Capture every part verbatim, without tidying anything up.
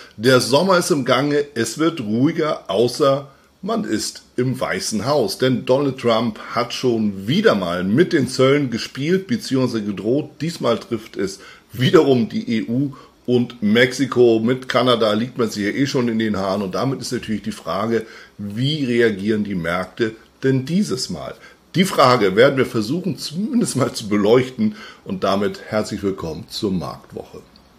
Der Sommer ist im Gange, es wird ruhiger, außer man ist im Weißen Haus. Denn Donald Trump hat schon wieder mal mit den Zöllen gespielt bzw. gedroht. Diesmal trifft es wiederum die E U und Mexiko. Mit Kanada liegt man sich ja eh schon in den Haaren. Und damit ist natürlich die Frage, wie reagieren die Märkte denn dieses Mal? Die Frage werden wir versuchen zumindest mal zu beleuchten. Und damit herzlich willkommen zur Marktwoche.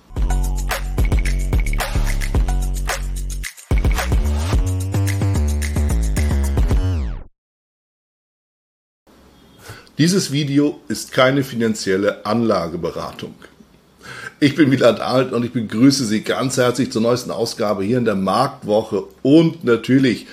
Dieses Video ist keine finanzielle Anlageberatung. Ich bin Wieland Alt und ich begrüße Sie ganz herzlich zur neuesten Ausgabe hier in der Marktwoche. Und natürlich,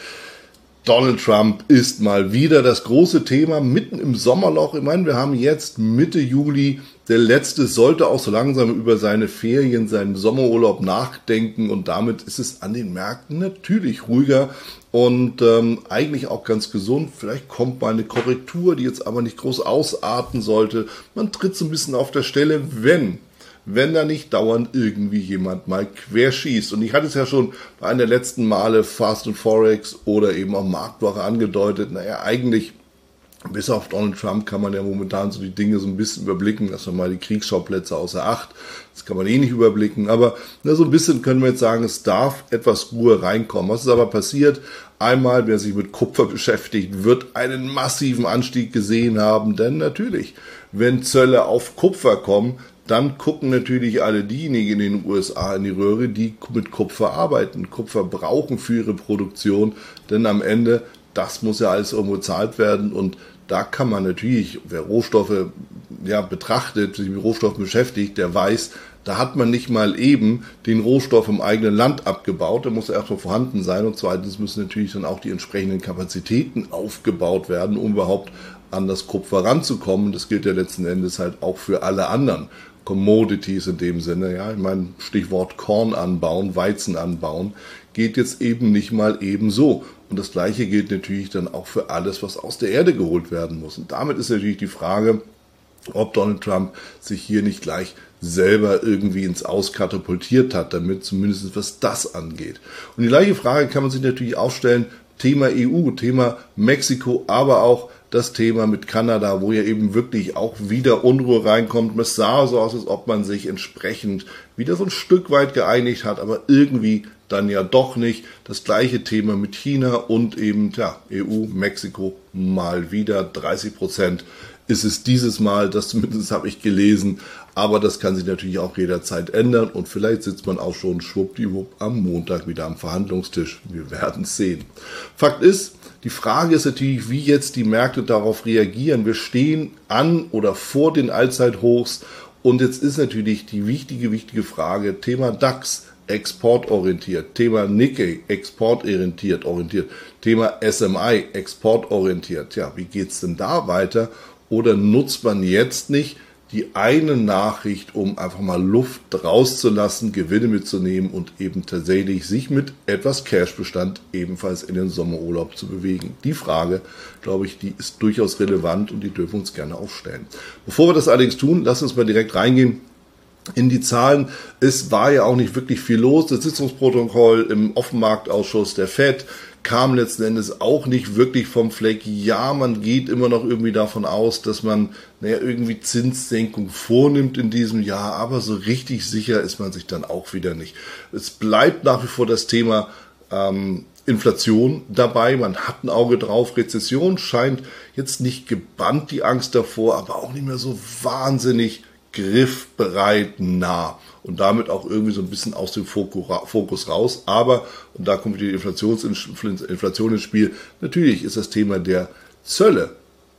Donald Trump ist mal wieder das große Thema mitten im Sommerloch. Ich meine, wir haben jetzt Mitte Juli. Der Letzte sollte auch so langsam über seine Ferien, seinen Sommerurlaub nachdenken. Und damit ist es an den Märkten natürlich ruhiger und ähm, eigentlich auch ganz gesund. Vielleicht kommt mal eine Korrektur, die jetzt aber nicht groß ausarten sollte. Man tritt so ein bisschen auf der Stelle, wenn... wenn da nicht dauernd irgendwie jemand mal querschießt. Und ich hatte es ja schon bei einer der letzten Male Fast and Forex oder eben auch Marktwoche angedeutet. Naja, eigentlich, bis auf Donald Trump kann man ja momentan so die Dinge so ein bisschen überblicken. Lassen wir mal die Kriegsschauplätze außer Acht. Das kann man eh nicht überblicken. Aber na, so ein bisschen können wir jetzt sagen, es darf etwas Ruhe reinkommen. Was ist aber passiert? Einmal, wer sich mit Kupfer beschäftigt, wird einen massiven Anstieg gesehen haben. Denn natürlich, wenn Zölle auf Kupfer kommen, dann gucken natürlich alle diejenigen in den U S A in die Röhre, die mit Kupfer arbeiten, Kupfer brauchen für ihre Produktion, denn am Ende, das muss ja alles irgendwo bezahlt werden und da kann man natürlich, wer Rohstoffe ja, betrachtet, sich mit Rohstoffen beschäftigt, der weiß, da hat man nicht mal eben den Rohstoff im eigenen Land abgebaut, der muss erstmal vorhanden sein und zweitens müssen natürlich dann auch die entsprechenden Kapazitäten aufgebaut werden, um überhaupt an das Kupfer ranzukommen. Das gilt ja letzten Endes halt auch für alle anderen Commodities in dem Sinne, ja, ich meine, Stichwort Korn anbauen, Weizen anbauen, geht jetzt eben nicht mal eben so. Und das Gleiche gilt natürlich dann auch für alles, was aus der Erde geholt werden muss. Und damit ist natürlich die Frage, ob Donald Trump sich hier nicht gleich selber irgendwie ins Aus katapultiert hat, damit zumindest was das angeht. Und die gleiche Frage kann man sich natürlich auch stellen, Thema E U, Thema Mexiko, aber auch das Thema mit Kanada, wo ja eben wirklich auch wieder Unruhe reinkommt. Es sah so aus, als ob man sich entsprechend wieder so ein Stück weit geeinigt hat, aber irgendwie dann ja doch nicht. Das gleiche Thema mit China und eben ja, E U, Mexiko mal wieder. dreißig Prozent ist es dieses Mal, das zumindest habe ich gelesen. Aber das kann sich natürlich auch jederzeit ändern und vielleicht sitzt man auch schon schwuppdiwupp am Montag wieder am Verhandlungstisch. Wir werden es sehen. Fakt ist, die Frage ist natürlich, wie jetzt die Märkte darauf reagieren. Wir stehen an oder vor den Allzeithochs und jetzt ist natürlich die wichtige, wichtige Frage, Thema DAX, exportorientiert, Thema Nikkei, exportorientiert, orientiert, Thema S M I, exportorientiert. Ja, wie geht's denn da weiter? Oder nutzt man jetzt nicht die eine Nachricht, um einfach mal Luft rauszulassen, Gewinne mitzunehmen und eben tatsächlich sich mit etwas Cashbestand ebenfalls in den Sommerurlaub zu bewegen. Die Frage, glaube ich, die ist durchaus relevant und die dürfen wir uns gerne aufstellen. Bevor wir das allerdings tun, lassen uns mal direkt reingehen in die Zahlen. Es war ja auch nicht wirklich viel los. Das Sitzungsprotokoll im Offenmarktausschuss der Fed kam letzten Endes auch nicht wirklich vom Fleck. Ja, man geht immer noch irgendwie davon aus, dass man naja, irgendwie Zinssenkung vornimmt in diesem Jahr, aber so richtig sicher ist man sich dann auch wieder nicht. Es bleibt nach wie vor das Thema ähm, Inflation dabei. Man hat ein Auge drauf. Rezession scheint jetzt nicht gebannt, die Angst davor, aber auch nicht mehr so wahnsinnig griffbereit nah und damit auch irgendwie so ein bisschen aus dem Fokus raus. Aber, und da kommt die Inflation ins Spiel, natürlich ist das Thema der Zölle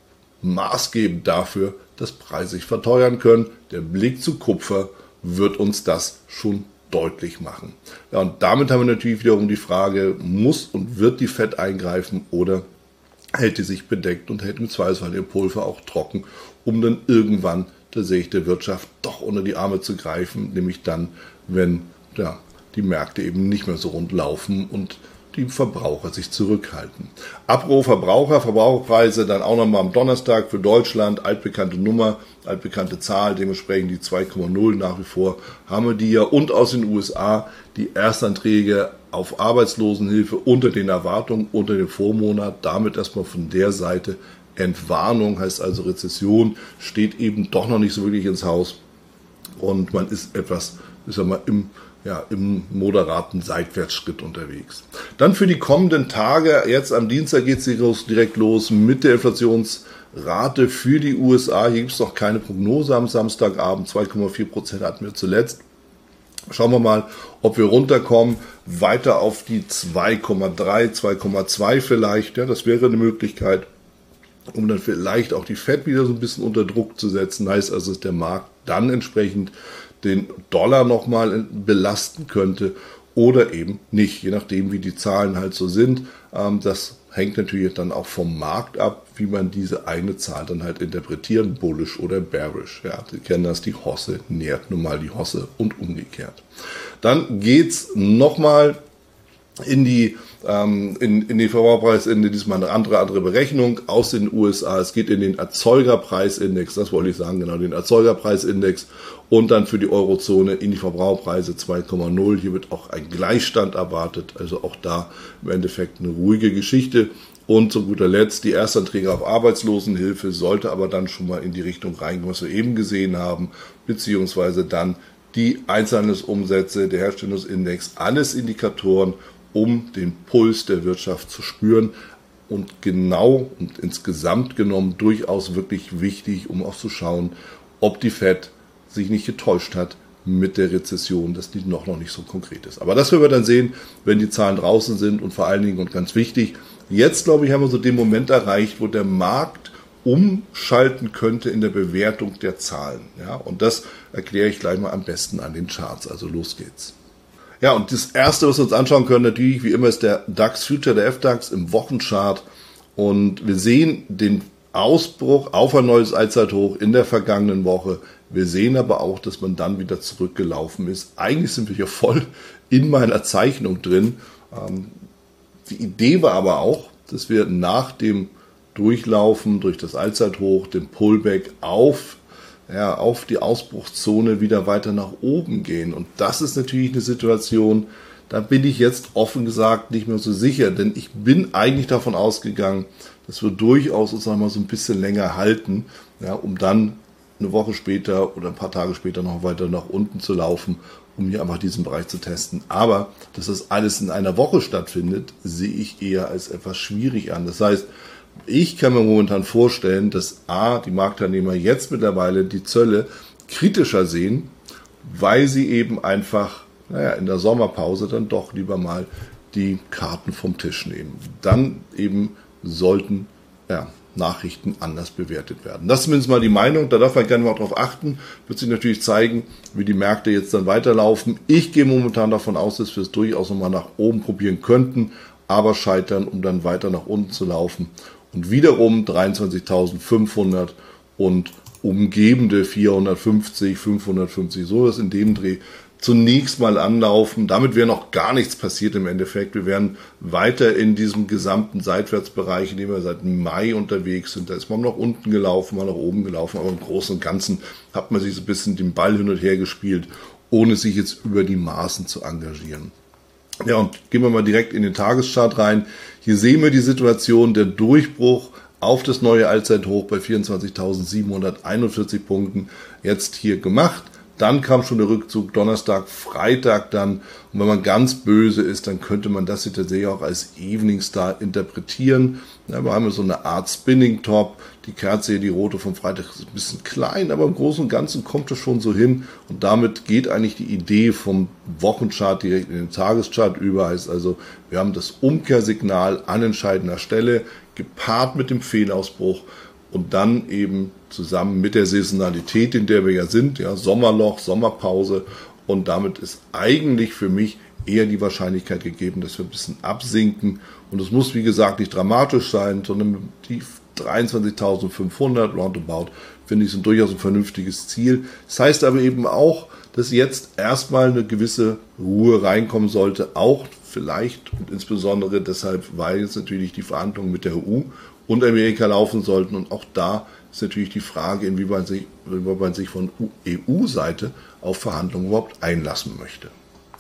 maßgebend dafür, dass Preise sich verteuern können. Der Blick zu Kupfer wird uns das schon deutlich machen. Ja, und damit haben wir natürlich wiederum die Frage, muss und wird die Fed eingreifen oder hält die sich bedeckt und hält im Zweifelsfall ihr Pulver auch trocken, um dann irgendwann tatsächlich der Wirtschaft doch unter die Arme zu greifen, nämlich dann, wenn ja, die Märkte eben nicht mehr so rund laufen und die Verbraucher sich zurückhalten. Apropos Verbraucher, Verbraucherpreise dann auch nochmal am Donnerstag für Deutschland, altbekannte Nummer, altbekannte Zahl, dementsprechend die zwei Komma null nach wie vor haben wir die ja. Und aus den U S A die Erstanträge auf Arbeitslosenhilfe unter den Erwartungen, unter dem Vormonat, damit erstmal von der Seite Entwarnung, heißt also Rezession, steht eben doch noch nicht so wirklich ins Haus und man ist etwas, ich sag mal, im Ja, im moderaten Seitwärtsschritt unterwegs. Dann für die kommenden Tage, jetzt am Dienstag geht es direkt los mit der Inflationsrate für die U S A. Hier gibt es noch keine Prognose am Samstagabend, zwei Komma vier Prozent hatten wir zuletzt. Schauen wir mal, ob wir runterkommen, weiter auf die zwei Komma drei, zwei Komma zwei vielleicht. Ja, das wäre eine Möglichkeit, um dann vielleicht auch die Fed wieder so ein bisschen unter Druck zu setzen. Heißt also, dass der Markt dann entsprechend den Dollar nochmal belasten könnte oder eben nicht, je nachdem wie die Zahlen halt so sind. Das hängt natürlich dann auch vom Markt ab, wie man diese eine Zahl dann halt interpretieren, bullish oder bearish. Ja, Sie kennen das, die Hosse nährt nun mal die Hosse und umgekehrt. Dann geht's nochmal in die ähm, in, in den Verbraucherpreisindex, diesmal eine andere andere Berechnung aus den U S A. Es geht in den Erzeugerpreisindex, das wollte ich sagen, genau, den Erzeugerpreisindex und dann für die Eurozone in die Verbraucherpreise zwei Komma null. Hier wird auch ein Gleichstand erwartet, also auch da im Endeffekt eine ruhige Geschichte. Und zu guter Letzt die Erstanträge auf Arbeitslosenhilfe sollte aber dann schon mal in die Richtung reingehen, was wir eben gesehen haben, beziehungsweise dann die Einzelhandelsumsätze, der Herstellungsindex, alles Indikatoren, um den Puls der Wirtschaft zu spüren und genau und insgesamt genommen durchaus wirklich wichtig, um auch zu schauen, ob die Fed sich nicht getäuscht hat mit der Rezession, dass die noch, noch nicht so konkret ist. Aber das werden wir dann sehen, wenn die Zahlen draußen sind und vor allen Dingen und ganz wichtig, jetzt glaube ich, haben wir so den Moment erreicht, wo der Markt umschalten könnte in der Bewertung der Zahlen. Ja, und das erkläre ich gleich mal am besten an den Charts. Also los geht's. Ja, und das Erste, was wir uns anschauen können, natürlich wie immer, ist der DAX Future, der F DAX im Wochenchart. Und wir sehen den Ausbruch auf ein neues Allzeithoch in der vergangenen Woche. Wir sehen aber auch, dass man dann wieder zurückgelaufen ist. Eigentlich sind wir hier voll in meiner Zeichnung drin. Die Idee war aber auch, dass wir nach dem Durchlaufen durch das Allzeithoch, den Pullback auf Ja, auf die Ausbruchszone wieder weiter nach oben gehen. Und das ist natürlich eine Situation, da bin ich jetzt offen gesagt nicht mehr so sicher, denn ich bin eigentlich davon ausgegangen, dass wir durchaus uns einmal so ein bisschen länger halten, ja, um dann eine Woche später oder ein paar Tage später noch weiter nach unten zu laufen, um hier einfach diesen Bereich zu testen. Aber dass das alles in einer Woche stattfindet, sehe ich eher als etwas schwierig an. Das heißt, ich kann mir momentan vorstellen, dass A, die Marktteilnehmer jetzt mittlerweile die Zölle kritischer sehen, weil sie eben einfach, naja, in der Sommerpause dann doch lieber mal die Karten vom Tisch nehmen. Dann eben sollten, ja, Nachrichten anders bewertet werden. Das ist zumindest mal die Meinung, da darf man gerne mal drauf achten. Wird sich natürlich zeigen, wie die Märkte jetzt dann weiterlaufen. Ich gehe momentan davon aus, dass wir es durchaus nochmal nach oben probieren könnten, aber scheitern, um dann weiter nach unten zu laufen. Und wiederum dreiundzwanzigtausendfünfhundert und umgebende vierhundertfünfzig, fünfhundertfünfzig, so ist in dem Dreh zunächst mal anlaufen. Damit wäre noch gar nichts passiert im Endeffekt. Wir wären weiter in diesem gesamten Seitwärtsbereich, in dem wir seit Mai unterwegs sind. Da ist man nach unten gelaufen, mal nach oben gelaufen, aber im Großen und Ganzen hat man sich so ein bisschen den Ball hin und her gespielt, ohne sich jetzt über die Maßen zu engagieren. Ja, und gehen wir mal direkt in den Tageschart rein. Hier sehen wir die Situation, der Durchbruch auf das neue Allzeithoch bei vierundzwanzigtausendsiebenhunderteinundvierzig Punkten jetzt hier gemacht. Dann kam schon der Rückzug Donnerstag, Freitag dann. Und wenn man ganz böse ist, dann könnte man das hier tatsächlich auch als Evening Star interpretieren. Ja, wir haben so eine Art Spinning Top. Die Kerze hier, die rote vom Freitag, ist ein bisschen klein, aber im Großen und Ganzen kommt es schon so hin. Und damit geht eigentlich die Idee vom Wochenchart direkt in den Tageschart über. Heißt also, wir haben das Umkehrsignal an entscheidender Stelle, gepaart mit dem Fehlausbruch. Und dann eben zusammen mit der Saisonalität, in der wir ja sind, ja, Sommerloch, Sommerpause. Und damit ist eigentlich für mich eher die Wahrscheinlichkeit gegeben, dass wir ein bisschen absinken. Und es muss, wie gesagt, nicht dramatisch sein, sondern die dreiundzwanzigtausendfünfhundert roundabout, finde ich, sind durchaus ein vernünftiges Ziel. Das heißt aber eben auch, dass jetzt erstmal eine gewisse Ruhe reinkommen sollte, auch vielleicht und insbesondere deshalb, weil jetzt natürlich die Verhandlungen mit der E U und Amerika laufen sollten. Und auch da ist natürlich die Frage, inwieweit sich, inwieweit man sich von E U-Seite auf Verhandlungen überhaupt einlassen möchte.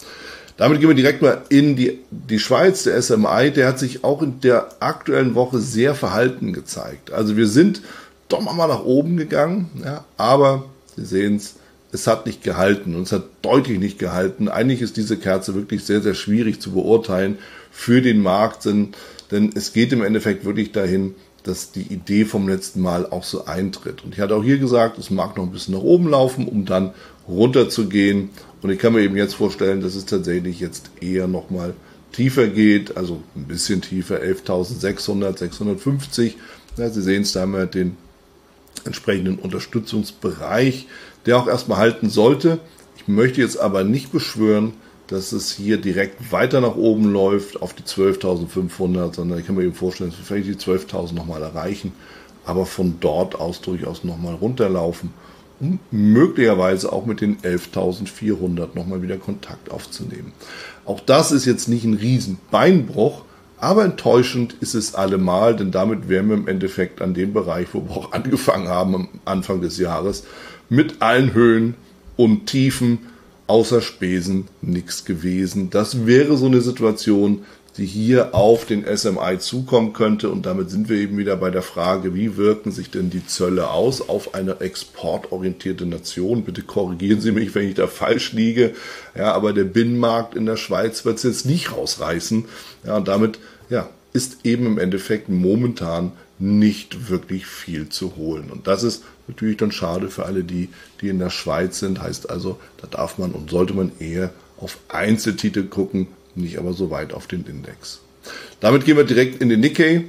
Damit gehen wir direkt mal in die, die Schweiz. Der S M I, der hat sich auch in der aktuellen Woche sehr verhalten gezeigt. Also wir sind doch mal nach oben gegangen, ja, aber Sie sehen es, es hat nicht gehalten und es hat deutlich nicht gehalten. Eigentlich ist diese Kerze wirklich sehr, sehr schwierig zu beurteilen für den Markt, denn, denn es geht im Endeffekt wirklich dahin, dass die Idee vom letzten Mal auch so eintritt. Und ich hatte auch hier gesagt, es mag noch ein bisschen nach oben laufen, um dann runter zu gehen. Und ich kann mir eben jetzt vorstellen, dass es tatsächlich jetzt eher nochmal tiefer geht, also ein bisschen tiefer, elftausendsechshundert, sechshundertfünfzig. Ja, Sie sehen es, da haben wir den entsprechenden Unterstützungsbereich, der auch erstmal halten sollte. Ich möchte jetzt aber nicht beschwören, dass es hier direkt weiter nach oben läuft auf die zwölftausendfünfhundert, sondern ich kann mir eben vorstellen, dass wir vielleicht die zwölftausend nochmal erreichen, aber von dort aus durchaus nochmal runterlaufen, um möglicherweise auch mit den elftausendvierhundert nochmal wieder Kontakt aufzunehmen. Auch das ist jetzt nicht ein Riesenbeinbruch, aber enttäuschend ist es allemal, denn damit wären wir im Endeffekt an dem Bereich, wo wir auch angefangen haben am Anfang des Jahres, mit allen Höhen und Tiefen, außer Spesen nichts gewesen. Das wäre so eine Situation, die hier auf den S M I zukommen könnte. Und damit sind wir eben wieder bei der Frage, wie wirken sich denn die Zölle aus auf eine exportorientierte Nation? Bitte korrigieren Sie mich, wenn ich da falsch liege. Ja, aber der Binnenmarkt in der Schweiz wird es jetzt nicht rausreißen. Ja, und damit ja, ist eben im Endeffekt momentan nicht wirklich viel zu holen. Und das ist natürlich dann schade für alle die, die in der Schweiz sind. Heißt also, da darf man und sollte man eher auf Einzeltitel gucken, nicht aber so weit auf den Index. Damit gehen wir direkt in den Nikkei,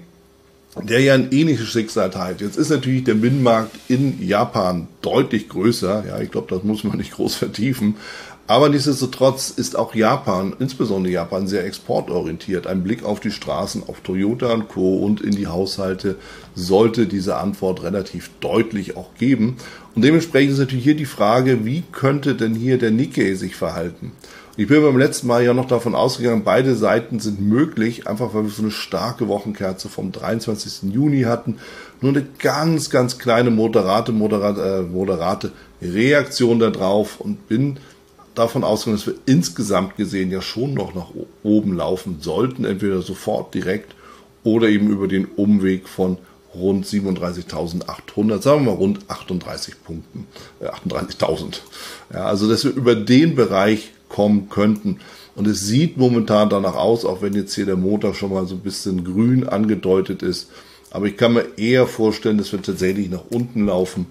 der ja ein ähnliches Schicksal teilt. Jetzt ist natürlich der Binnenmarkt in Japan deutlich größer. Ja, ich glaube, das muss man nicht groß vertiefen. Aber nichtsdestotrotz ist auch Japan, insbesondere Japan, sehr exportorientiert. Ein Blick auf die Straßen, auf Toyota und Co. und in die Haushalte sollte diese Antwort relativ deutlich auch geben. Und dementsprechend ist natürlich hier die Frage, wie könnte denn hier der Nikkei sich verhalten? Ich bin beim letzten Mal ja noch davon ausgegangen, beide Seiten sind möglich, einfach weil wir so eine starke Wochenkerze vom dreiundzwanzigsten Juni hatten. Nur eine ganz, ganz kleine moderate, moderate, äh, moderate Reaktion da drauf und bin davon ausgegangen, dass wir insgesamt gesehen ja schon noch nach oben laufen sollten, entweder sofort direkt oder eben über den Umweg von rund siebenunddreißigtausendachthundert, sagen wir mal rund achtunddreißig Punkten, äh, achtunddreißigtausend. Ja, also dass wir über den Bereich kommen könnten. Und es sieht momentan danach aus, auch wenn jetzt hier der Montag schon mal so ein bisschen grün angedeutet ist. Aber ich kann mir eher vorstellen, dass wir tatsächlich nach unten laufen,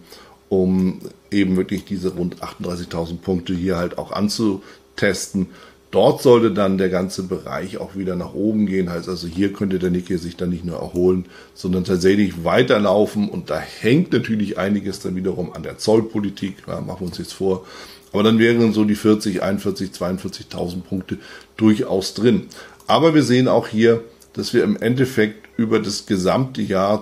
um eben wirklich diese rund achtunddreißigtausend Punkte hier halt auch anzutesten. Dort sollte dann der ganze Bereich auch wieder nach oben gehen. Heißt also, hier könnte der Nikkei sich dann nicht nur erholen, sondern tatsächlich weiterlaufen. Und da hängt natürlich einiges dann wiederum an der Zollpolitik. Ja, machen wir uns jetzt vor. Aber dann wären so die vierzig, einundvierzig, zweiundvierzigtausend Punkte durchaus drin. Aber wir sehen auch hier, dass wir im Endeffekt über das gesamte Jahr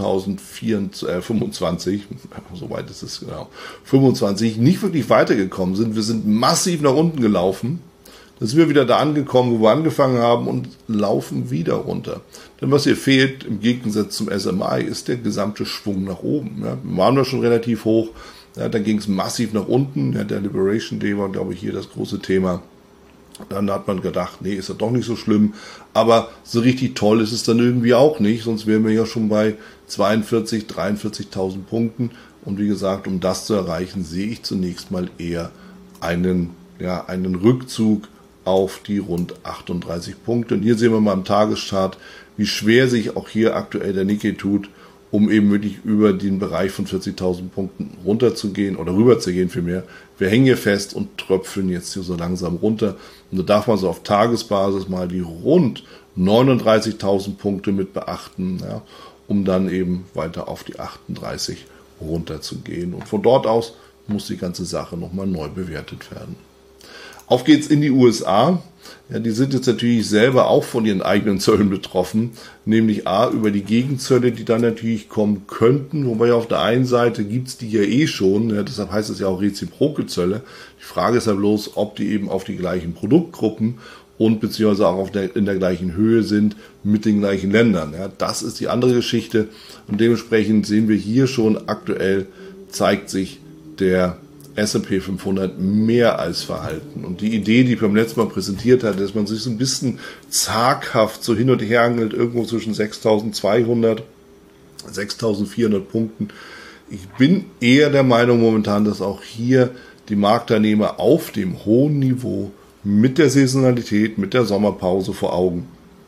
zweitausendfünfundzwanzig, soweit ist es genau, fünfundzwanzig, nicht wirklich weitergekommen sind. Wir sind massiv nach unten gelaufen. Dann sind wir wieder da angekommen, wo wir angefangen haben und laufen wieder runter. Denn was hier fehlt, im Gegensatz zum S M I, ist der gesamte Schwung nach oben. Ja, wir waren da schon relativ hoch. Ja, dann ging es massiv nach unten. Ja, der Liberation Day war, glaube ich, hier das große Thema. Dann hat man gedacht, nee, ist ja doch nicht so schlimm. Aber so richtig toll ist es dann irgendwie auch nicht. Sonst wären wir ja schon bei zweiundvierzig, dreiundvierzigtausend Punkten. Und wie gesagt, um das zu erreichen, sehe ich zunächst mal eher einen, ja, einen Rückzug auf die rund achtunddreißig Punkte. Und hier sehen wir mal im Tageschart, wie schwer sich auch hier aktuell der Nikkei tut, um eben wirklich über den Bereich von vierzigtausend Punkten runterzugehen oder rüberzugehen vielmehr. Wir hängen hier fest und tröpfeln jetzt hier so langsam runter. Und da darf man so auf Tagesbasis mal die rund neununddreißigtausend Punkte mit beachten, ja, um dann eben weiter auf die achtunddreißig runterzugehen. Und von dort aus muss die ganze Sache nochmal neu bewertet werden. Auf geht's in die U S A. Ja, die sind jetzt natürlich selber auch von ihren eigenen Zöllen betroffen, nämlich A, über die Gegenzölle, die dann natürlich kommen könnten, wobei auf der einen Seite gibt's die ja eh schon, ja, deshalb heißt es ja auch reziproke Zölle. Die Frage ist ja bloß, ob die eben auf die gleichen Produktgruppen und beziehungsweise auch auf der, in der gleichen Höhe sind mit den gleichen Ländern. Ja, das ist die andere Geschichte und dementsprechend sehen wir hier schon aktuell, zeigt sich der S und P fünfhundert mehr als verhalten. Und die Idee, die ich beim letzten Mal präsentiert hatte, dass man sich so ein bisschen zaghaft so hin und her angelt, irgendwo zwischen sechstausendzweihundert, sechstausendvierhundert Punkten. Ich bin eher der Meinung momentan, dass auch hier die Marktteilnehmer auf dem hohen Niveau mit der Saisonalität, mit der Sommerpause vor Augen,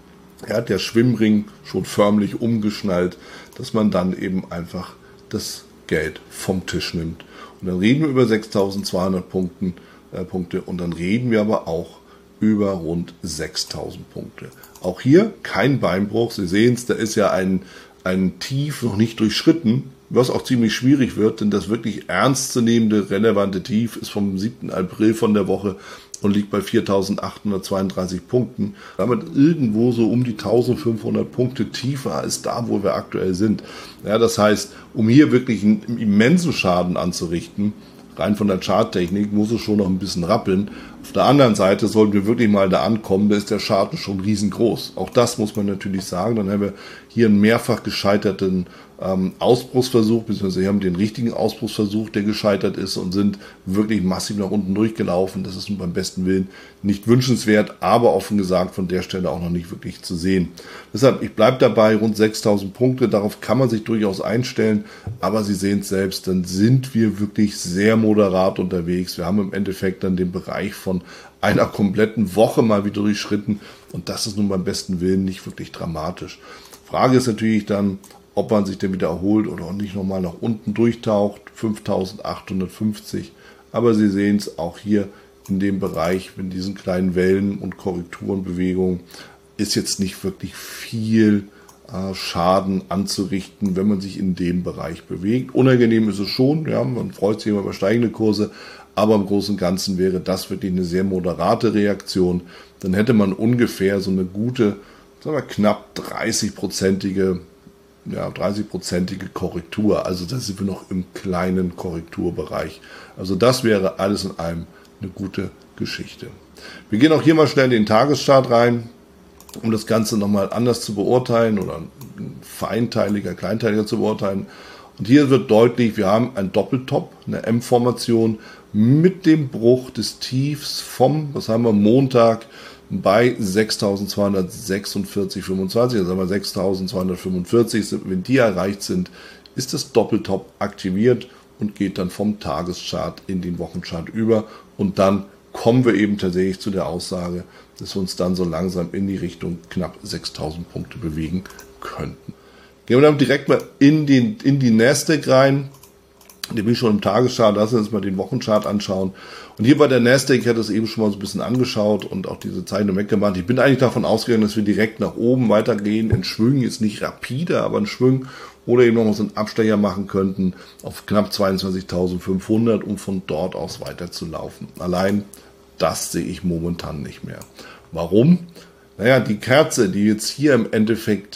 er hat der Schwimmring schon förmlich umgeschnallt, dass man dann eben einfach das Geld vom Tisch nimmt. Und dann reden wir über sechstausendzweihundert Punkten, äh, Punkte und dann reden wir aber auch über rund sechstausend Punkte. Auch hier kein Beinbruch. Sie sehen es, da ist ja ein, ein Tief noch nicht durchschritten, was auch ziemlich schwierig wird, denn das wirklich ernstzunehmende, relevante Tief ist vom siebten April von der Woche und liegt bei viertausendachthundertzweiunddreißig Punkten. Damit irgendwo so um die eintausendfünfhundert Punkte tiefer als da, wo wir aktuell sind. Ja, das heißt, um hier wirklich einen immensen Schaden anzurichten, rein von der Charttechnik, muss es schon noch ein bisschen rappeln. Auf der anderen Seite sollten wir wirklich mal da ankommen, da ist der Schaden schon riesengroß. Auch das muss man natürlich sagen. Dann haben wir hier einen mehrfach gescheiterten ähm, Ausbruchsversuch, beziehungsweise wir haben den richtigen Ausbruchsversuch, der gescheitert ist und sind wirklich massiv nach unten durchgelaufen. Das ist nun beim besten Willen nicht wünschenswert, aber offen gesagt von der Stelle auch noch nicht wirklich zu sehen. Deshalb, ich bleibe dabei, rund sechstausend Punkte, darauf kann man sich durchaus einstellen, aber Sie sehen es selbst, dann sind wir wirklich sehr moderat unterwegs. Wir haben im Endeffekt dann den Bereich von einer kompletten Woche mal wieder durchschritten und das ist nun beim besten Willen nicht wirklich dramatisch. Frage ist natürlich dann, ob man sich denn wieder erholt oder auch nicht nochmal nach unten durchtaucht, fünftausendachthundertfünfzig. Aber Sie sehen es auch hier in dem Bereich, in diesen kleinen Wellen und Korrekturenbewegungen, ist jetzt nicht wirklich viel äh, Schaden anzurichten, wenn man sich in dem Bereich bewegt. Unangenehm ist es schon, ja, man freut sich immer über steigende Kurse, aber im Großen und Ganzen wäre das wirklich eine sehr moderate Reaktion. Dann hätte man ungefähr so eine gute, sagen wir knapp dreißig-prozentige ja, dreißig-prozentige Korrektur. Also da sind wir noch im kleinen Korrekturbereich. Also das wäre alles in allem eine gute Geschichte. Wir gehen auch hier mal schnell in den Tageschart rein, um das Ganze nochmal anders zu beurteilen oder feinteiliger, kleinteiliger zu beurteilen. Und hier wird deutlich, wir haben ein Doppeltop, eine M-Formation mit dem Bruch des Tiefs vom, was haben wir, Montag bei sechstausendzweihundertsechsundvierzig Komma fünfundzwanzig, also sagen wir sechstausendzweihundertfünfundvierzig, wenn die erreicht sind, ist das Doppeltop aktiviert und geht dann vom Tageschart in den Wochenchart über und dann kommen wir eben tatsächlich zu der Aussage, dass wir uns dann so langsam in die Richtung knapp sechstausend Punkte bewegen könnten. Gehen wir dann direkt mal in, den, in die Nasdaq rein. Da bin ich schon im Tageschart, lassen wir uns mal den Wochenchart anschauen. Und hier bei der Nasdaq, ich hatte das eben schon mal so ein bisschen angeschaut und auch diese Zeichnung weggemacht. Ich bin eigentlich davon ausgegangen, dass wir direkt nach oben weitergehen. In Schwüngen ist nicht rapide, aber ein Schwung oder eben noch mal so einen Abstecher machen könnten auf knapp zweiundzwanzigtausendfünfhundert, um von dort aus weiter zu laufen. Allein das sehe ich momentan nicht mehr. Warum? Naja, die Kerze, die jetzt hier im Endeffekt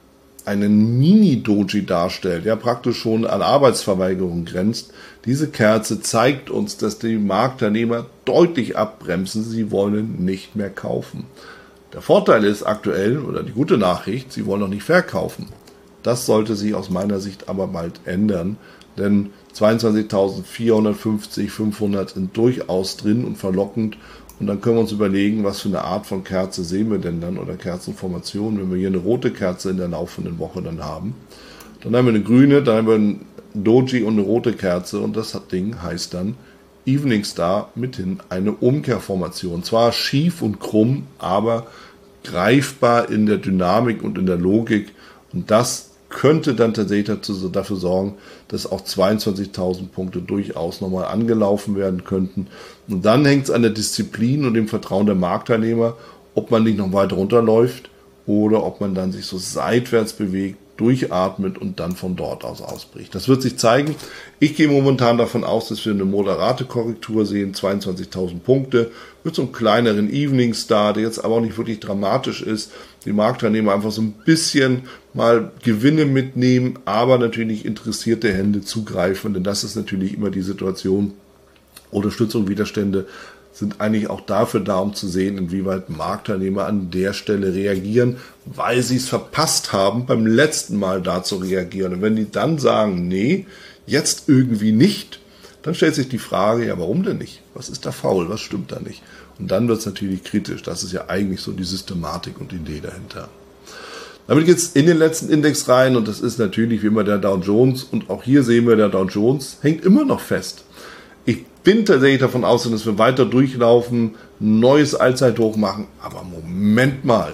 einen Mini-Doji darstellt, ja praktisch schon an Arbeitsverweigerung grenzt. Diese Kerze zeigt uns, dass die Marktteilnehmer deutlich abbremsen, sie wollen nicht mehr kaufen. Der Vorteil ist aktuell, oder die gute Nachricht, sie wollen noch nicht verkaufen. Das sollte sich aus meiner Sicht aber bald ändern, denn zweiundzwanzigtausendvierhundertfünfzig, fünfhundert sind durchaus drin und verlockend. Und dann können wir uns überlegen, was für eine Art von Kerze sehen wir denn dann oder Kerzenformation, wenn wir hier eine rote Kerze in der laufenden Woche dann haben. Dann haben wir eine grüne, dann haben wir ein Doji und eine rote Kerze und das Ding heißt dann Evening Star, mithin eine Umkehrformation. Zwar schief und krumm, aber greifbar in der Dynamik und in der Logik und das könnte dann tatsächlich dazu, dafür sorgen, dass auch zweiundzwanzigtausend Punkte durchaus nochmal angelaufen werden könnten. Und dann hängt es an der Disziplin und dem Vertrauen der Marktteilnehmer, ob man nicht noch weiter runterläuft oder ob man dann sich so seitwärts bewegt durchatmet und dann von dort aus ausbricht. Das wird sich zeigen. Ich gehe momentan davon aus, dass wir eine moderate Korrektur sehen, zweiundzwanzigtausend Punkte, mit so einem kleineren Evening Star, der jetzt aber auch nicht wirklich dramatisch ist. Die Marktteilnehmer einfach so ein bisschen mal Gewinne mitnehmen, aber natürlich interessierte Hände zugreifen, denn das ist natürlich immer die Situation. Unterstützung, Widerstände sind eigentlich auch dafür da, um zu sehen, inwieweit Marktteilnehmer an der Stelle reagieren, weil sie es verpasst haben, beim letzten Mal da zu reagieren. Und wenn die dann sagen, nee, jetzt irgendwie nicht, dann stellt sich die Frage, ja, warum denn nicht? Was ist da faul? Was stimmt da nicht? Und dann wird es natürlich kritisch. Das ist ja eigentlich so die Systematik und die Idee dahinter. Damit geht es in den letzten Index rein und das ist natürlich wie immer der Dow Jones. Und auch hier sehen wir, der Dow Jones hängt immer noch fest. Ich bin tatsächlich davon aus, dass wir weiter durchlaufen, neues Allzeithoch machen. Aber Moment mal,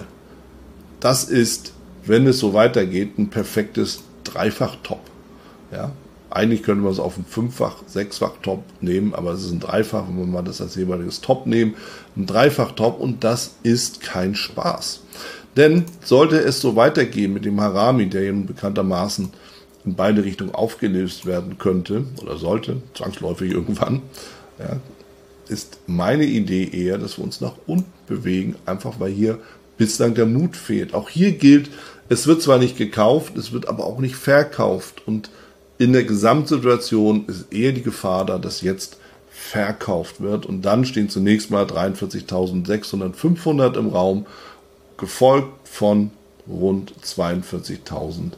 das ist, wenn es so weitergeht, ein perfektes Dreifach-Top. Ja? Eigentlich könnte man es auf ein Fünffach-, Sechsfach-Top nehmen, aber es ist ein Dreifach, wenn wir mal das als jeweiliges Top nehmen. Ein Dreifach-Top und das ist kein Spaß. Denn sollte es so weitergehen mit dem Harami, der eben bekanntermaßen in beide Richtungen aufgelöst werden könnte oder sollte, zwangsläufig irgendwann, ja, ist meine Idee eher, dass wir uns nach unten bewegen, einfach weil hier bislang der Mut fehlt. Auch hier gilt, es wird zwar nicht gekauft, es wird aber auch nicht verkauft und in der Gesamtsituation ist eher die Gefahr da, dass jetzt verkauft wird und dann stehen zunächst mal dreiundvierzigtausendsechshundert, fünfhundert im Raum, gefolgt von rund zweiundvierzigtausend,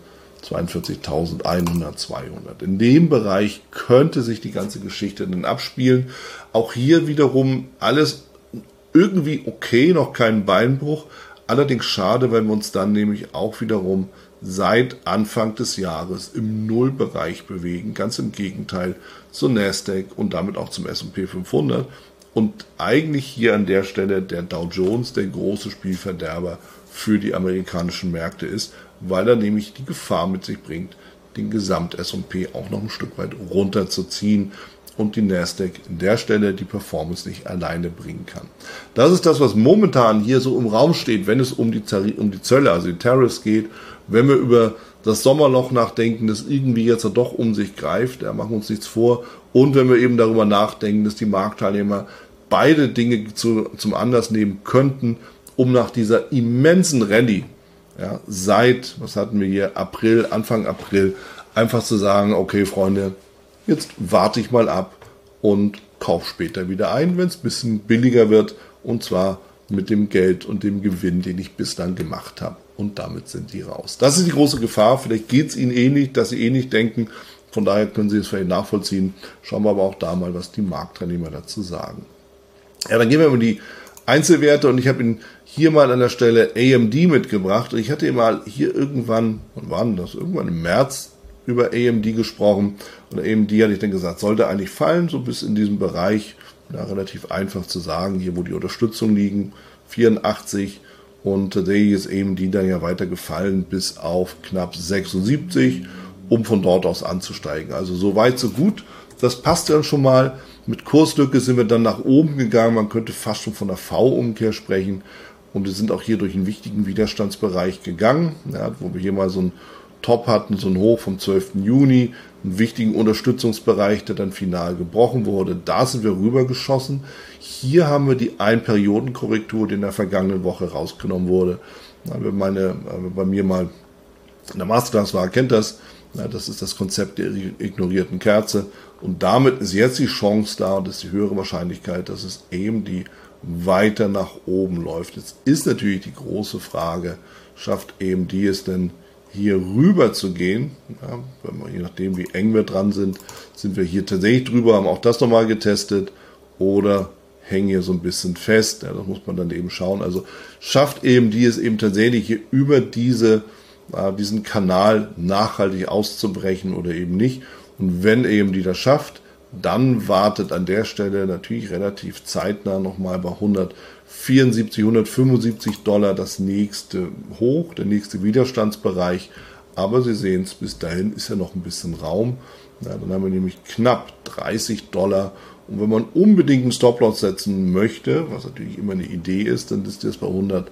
zweiundvierzigtausendeinhundert, zweihundert. In dem Bereich könnte sich die ganze Geschichte dann abspielen. Auch hier wiederum alles irgendwie okay, noch kein Beinbruch. Allerdings schade, wenn wir uns dann nämlich auch wiederum seit Anfang des Jahres im Nullbereich bewegen. Ganz im Gegenteil zur Nasdaq und damit auch zum S und P fünfhundert. Und eigentlich hier an der Stelle der Dow Jones der große Spielverderber für die amerikanischen Märkte ist, weil er nämlich die Gefahr mit sich bringt, den Gesamt-S und P auch noch ein Stück weit runterzuziehen und die Nasdaq an der Stelle die Performance nicht alleine bringen kann. Das ist das, was momentan hier so im Raum steht, wenn es um die, um die Zölle, also die Tariffs geht, wenn wir über das Sommerloch nachdenken, das irgendwie jetzt doch um sich greift, da machen wir uns nichts vor, und wenn wir eben darüber nachdenken, dass die Marktteilnehmer beide Dinge zu, zum Anlass nehmen könnten, um nach dieser immensen Rallye, ja, seit, was hatten wir hier, April, Anfang April, einfach zu sagen, okay Freunde, jetzt warte ich mal ab und kaufe später wieder ein, wenn es ein bisschen billiger wird, und zwar mit dem Geld und dem Gewinn, den ich bislang gemacht habe. Und damit sind die raus. Das ist die große Gefahr. Vielleicht geht es Ihnen ähnlich, dass Sie ähnlich denken. Von daher können Sie es vielleicht nachvollziehen. Schauen wir aber auch da mal, was die Marktteilnehmer dazu sagen. Ja, dann gehen wir über die Einzelwerte und ich habe Ihnen hier mal an der Stelle A M D mitgebracht. Und ich hatte mal hier irgendwann, wann war denn das? Irgendwann im März über A M D gesprochen. Und A M D hatte ich dann gesagt, sollte eigentlich fallen, so bis in diesem Bereich. Ja, relativ einfach zu sagen, hier wo die Unterstützung liegen, vierundachtzig. Und tatsächlich ist A M D dann ja weiter gefallen bis auf knapp sechsundsiebzig, um von dort aus anzusteigen. Also so weit, so gut. Das passt dann schon mal. Mit Kurslücke sind wir dann nach oben gegangen. Man könnte fast schon von der V-Umkehr sprechen. Und wir sind auch hier durch einen wichtigen Widerstandsbereich gegangen, ja, wo wir hier mal so einen Top hatten, so ein Hoch vom zwölften Juni, einen wichtigen Unterstützungsbereich, der dann final gebrochen wurde. Da sind wir rübergeschossen. Hier haben wir die Ein-Perioden-Korrektur, die in der vergangenen Woche rausgenommen wurde. Wer meine, bei mir mal in der Masterclass war, kennt das. Das ist das Konzept der ignorierten Kerze. Und damit ist jetzt die Chance da und ist die höhere Wahrscheinlichkeit, dass es eben die weiter nach oben läuft. Jetzt ist natürlich die große Frage, schafft A M D es denn hier rüber zu gehen? Ja, wenn wir, je nachdem wie eng wir dran sind, sind wir hier tatsächlich drüber, haben auch das nochmal getestet oder hängen hier so ein bisschen fest. Ja, das muss man dann eben schauen. Also schafft A M D es eben tatsächlich hier über diese, äh, diesen Kanal nachhaltig auszubrechen oder eben nicht. Und wenn A M D das schafft, dann wartet an der Stelle natürlich relativ zeitnah nochmal bei hundertvierundsiebzig, hundertfünfundsiebzig Dollar das nächste Hoch, der nächste Widerstandsbereich. Aber Sie sehen es, bis dahin ist ja noch ein bisschen Raum. Ja, dann haben wir nämlich knapp dreißig Dollar. Und wenn man unbedingt einen Stop-Loss setzen möchte, was natürlich immer eine Idee ist, dann ist das bei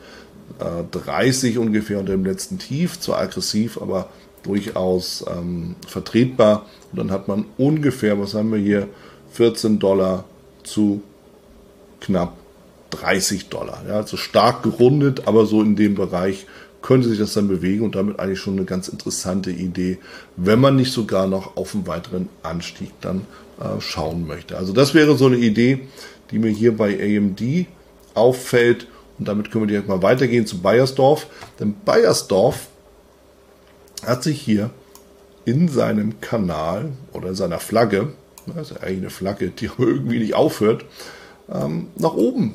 dreißig ungefähr unter dem letzten Tief, zwar aggressiv, aber durchaus ähm, vertretbar. Und dann hat man ungefähr, was haben wir hier, vierzehn Dollar zu knapp dreißig Dollar. Ja, also stark gerundet, aber so in dem Bereich könnte sich das dann bewegen und damit eigentlich schon eine ganz interessante Idee, wenn man nicht sogar noch auf einen weiteren Anstieg dann äh, schauen möchte. Also das wäre so eine Idee, die mir hier bei A M D auffällt. Und damit können wir direkt mal weitergehen zu Beiersdorf. Denn Beiersdorf hat sich hier in seinem Kanal oder in seiner Flagge, das ist ja eigentlich eine Flagge, die aber irgendwie nicht aufhört, ähm, nach oben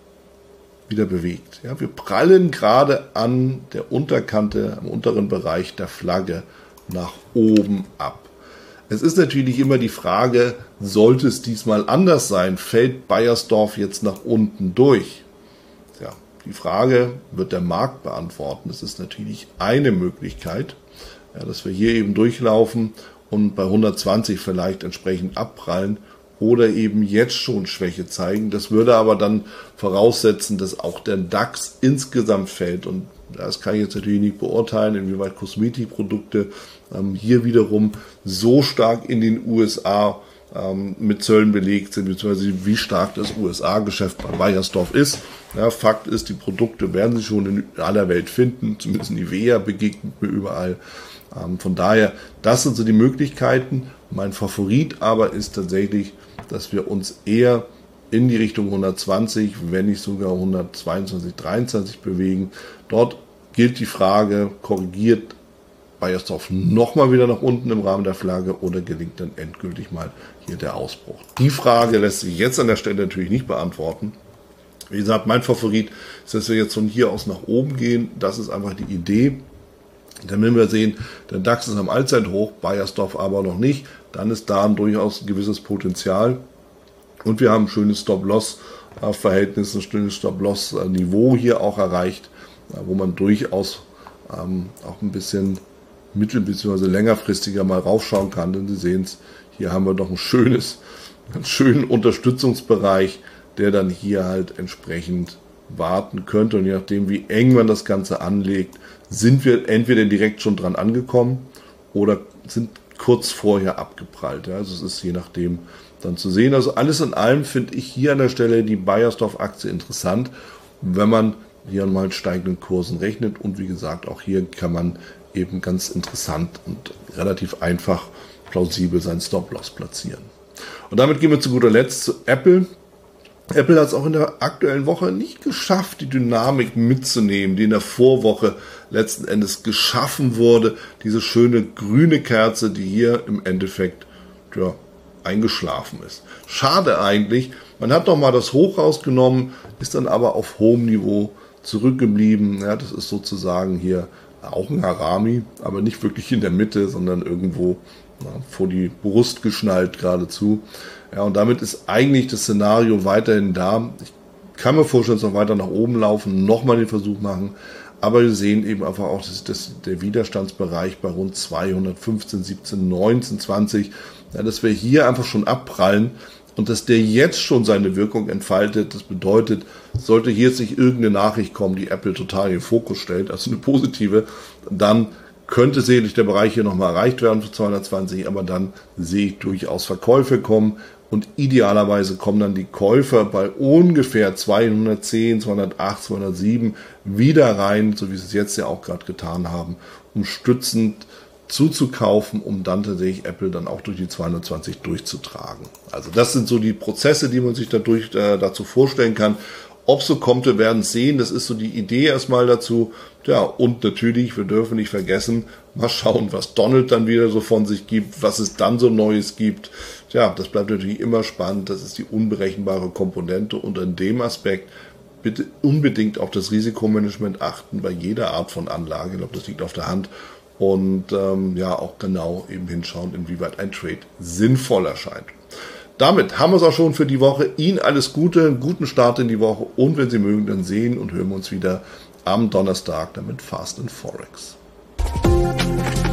wieder bewegt. Ja, wir prallen gerade an der Unterkante, am unteren Bereich der Flagge nach oben ab. Es ist natürlich immer die Frage, sollte es diesmal anders sein? Fällt Beiersdorf jetzt nach unten durch? Ja, die Frage wird der Markt beantworten. Das ist natürlich eine Möglichkeit, ja, dass wir hier eben durchlaufen und bei hundertzwanzig vielleicht entsprechend abprallen oder eben jetzt schon Schwäche zeigen. Das würde aber dann voraussetzen, dass auch der DAX insgesamt fällt. Und das kann ich jetzt natürlich nicht beurteilen, inwieweit Kosmetikprodukte ähm, hier wiederum so stark in den U S A ähm, mit Zöllen belegt sind, beziehungsweise wie stark das U S A-Geschäft bei Beiersdorf ist. Ja, Fakt ist, die Produkte werden Sie schon in aller Welt finden, zumindest in Nivea begegnet mir überall. Ähm, von daher, das sind so die Möglichkeiten. Mein Favorit aber ist tatsächlich, dass wir uns eher in die Richtung hundertzwanzig, wenn nicht sogar hundertzweiundzwanzig, dreiundzwanzig bewegen. Dort gilt die Frage, korrigiert Beiersdorf nochmal wieder nach unten im Rahmen der Flagge oder gelingt dann endgültig mal hier der Ausbruch? Die Frage lässt sich jetzt an der Stelle natürlich nicht beantworten. Wie gesagt, mein Favorit ist, dass wir jetzt von hier aus nach oben gehen. Das ist einfach die Idee. Dann werden wir sehen, der DAX ist am Allzeithoch, Beiersdorf aber noch nicht. Dann ist da durchaus ein gewisses Potenzial. Und wir haben ein schönes Stop-Loss-Verhältnis, ein schönes Stop-Loss-Niveau hier auch erreicht, wo man durchaus ähm, auch ein bisschen mittel- bzw. längerfristiger mal raufschauen kann. Denn Sie sehen es, hier haben wir doch ein schönes, einen schönen Unterstützungsbereich, der dann hier halt entsprechend warten könnte. Und je nachdem, wie eng man das Ganze anlegt, sind wir entweder direkt schon dran angekommen oder sind kurz vorher abgeprallt. Ja, also es ist je nachdem dann zu sehen. Also alles in allem finde ich hier an der Stelle die Beiersdorf-Aktie interessant, wenn man hier mal mit steigenden Kursen rechnet. Und wie gesagt, auch hier kann man eben ganz interessant und relativ einfach plausibel seinen Stop-Loss platzieren. Und damit gehen wir zu guter Letzt zu Apple. Apple hat es auch in der aktuellen Woche nicht geschafft, die Dynamik mitzunehmen, die in der Vorwoche letzten Endes geschaffen wurde. Diese schöne grüne Kerze, die hier im Endeffekt ja, eingeschlafen ist. Schade eigentlich. Man hat noch mal das Hoch rausgenommen, ist dann aber auf hohem Niveau zurückgeblieben. Ja, das ist sozusagen hier auch ein Harami, aber nicht wirklich in der Mitte, sondern irgendwo na, vor die Brust geschnallt geradezu. Ja, und damit ist eigentlich das Szenario weiterhin da. Ich kann mir vorstellen, dass wir noch weiter nach oben laufen, nochmal den Versuch machen. Aber wir sehen eben einfach auch, dass, dass der Widerstandsbereich bei rund zweihundertfünfzehn, siebzehn, neunzehn, zwanzig, ja, dass wir hier einfach schon abprallen und dass der jetzt schon seine Wirkung entfaltet. Das bedeutet, sollte hier jetzt nicht irgendeine Nachricht kommen, die Apple total in den Fokus stellt, also eine positive, dann könnte sicherlich der Bereich hier nochmal erreicht werden für zweihundertzwanzig, aber dann sehe ich durchaus Verkäufe kommen und idealerweise kommen dann die Käufer bei ungefähr zweihundertzehn, zweihundertacht, zweihundertsieben wieder rein, so wie sie es jetzt ja auch gerade getan haben, um stützend zuzukaufen, um dann tatsächlich Apple dann auch durch die zweihundertzwanzig durchzutragen. Also das sind so die Prozesse, die man sich dadurch äh, dazu vorstellen kann. Ob so kommt, wir werden es sehen. Das ist so die Idee erstmal dazu. Ja, und natürlich, wir dürfen nicht vergessen, mal schauen, was Donald dann wieder so von sich gibt, was es dann so Neues gibt. Ja, das bleibt natürlich immer spannend. Das ist die unberechenbare Komponente. Und in dem Aspekt bitte unbedingt auf das Risikomanagement achten bei jeder Art von Anlage. Ich glaube, das liegt auf der Hand. Und ähm, ja, auch genau eben hinschauen, inwieweit ein Trade sinnvoll erscheint. Damit haben wir es auch schon für die Woche. Ihnen alles Gute, einen guten Start in die Woche und wenn Sie mögen, dann sehen und hören wir uns wieder am Donnerstag damit Fast and Forex.